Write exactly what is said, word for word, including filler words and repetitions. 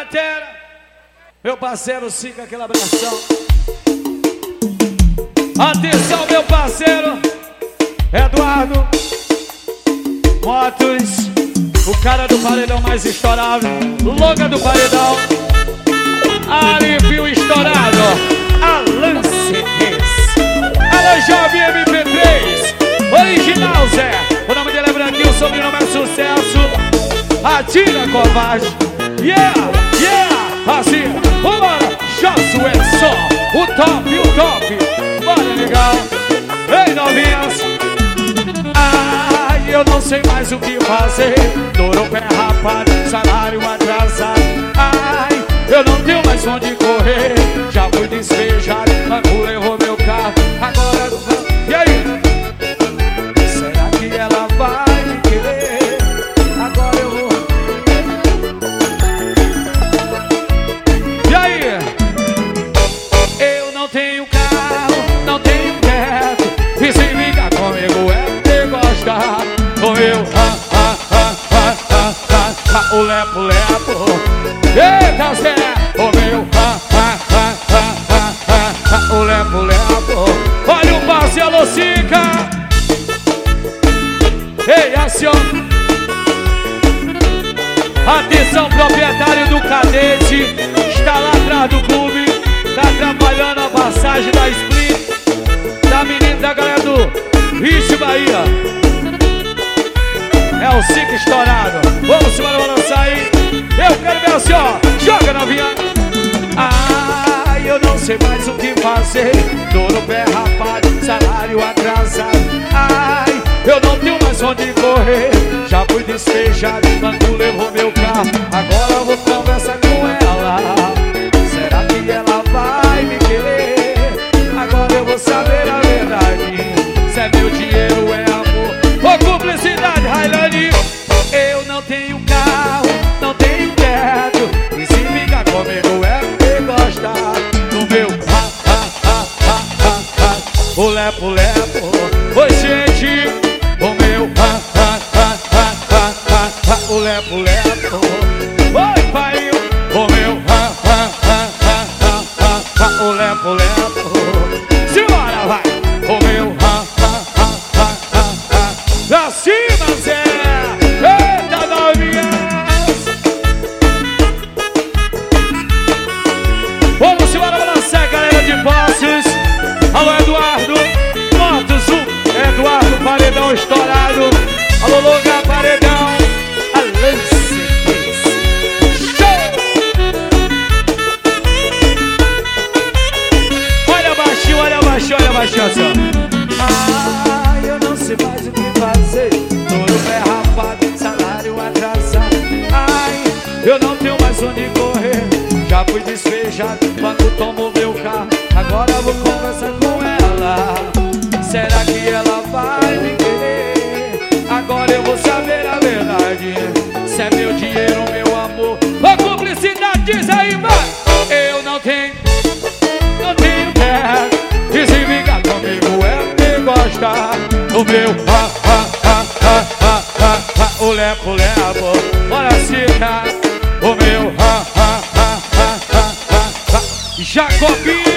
batera, meu parceiro Sica, aquele abração. Atenção, meu parceiro Eduardo Motos, o cara do paredão mais estourado, Loga do paredão, Alívio estourado, Alan Ceres, Alan Jovem M P três, original Zé, o nome dele é Branquinho, o sobrenome é Sucesso, Atira Covarde, yeah, yeah, assim, vambora, Josué só, o top, o top, bora legal, ei novinhas, ai, eu não sei mais o que fazer, dor pé rapado, salário atrasado, ai, eu não tenho mais onde correr, já fui despejado, banco levou meu carro, agora não vai, e aí? Será que ela vai me querer? Agora eu vou. E aí? Eu não tenho carro, não tenho teto, e se liga comigo é ter gostar. Com eu, ha, ha, ha, ha, ha, ha, ha, o lepo, lepo. Eita, Zé, o meu, ha, ha, ha, ha, ha, ha, ha, o lepo, lepo. Olha o Marcelo Sica. Ei, aciona. Atenção, proprietário do Cadete, está lá atrás do clube, está atrapalhando a passagem da Split, da menina da galera do Rio Bahia. É o Sica estourado. Vamos embora balançar aí. Eu quero ver assim, ó. Joga novinha. Ai, eu não sei mais o que fazer. Dor no pé rapado, salário atrasado. Ai, eu não tenho mais onde correr. Já fui despejado, banco levou meu carro. Agora eu vou conversar com ela. Será que ela vai me querer? Agora eu vou saber a verdade. Se é meu dinheiro, é amor ou cumplicidade, Railane. Eu não tenho carro, não tenho teto, e se ficar comigo é porque gosta do meu ha, ha, ha, ha, ha, ha. O lepo, lepo. Oi, gente, o meu ha, ha, ha, ha, ha, ha, ha. O lepo, lepo. Oi, pai, o meu ha, ha, ha, ha, ha, ha, ha. O lepo, lepo. Simbora, vai. O meu ha, ha, ha, ha, ha, ha. Pra cima, Zé. Eita, novinhas. Vamos embora balançar, galera de Poços. Alô, Eduardo Motos, um Eduardo Paredão estourado. Alô, Loga Paredão, Alan Ceres. Olha baixinho, olha baixinho, olha baixinho só. Ai, eu não sei mais o que fazer. Todo pé rapado, salário atrasado. Ai, eu não tenho mais onde correr. Já fui despejado, quando tomo meu carro. Agora eu vou conversar com ela. Será que ela vai me querer? Agora eu vou saber a verdade. Se é meu dinheiro, meu amor ou cumplicidade, diz aí, vai. Eu não tenho, não tenho terra, e se ficar comigo é porque gosta. O meu ha, ha, ha, ha, ha, ha, ha. O lepo, lepo. Bora, Sica. O meu ha, ha, ha, ha, ha, ha, ha. Jacobi.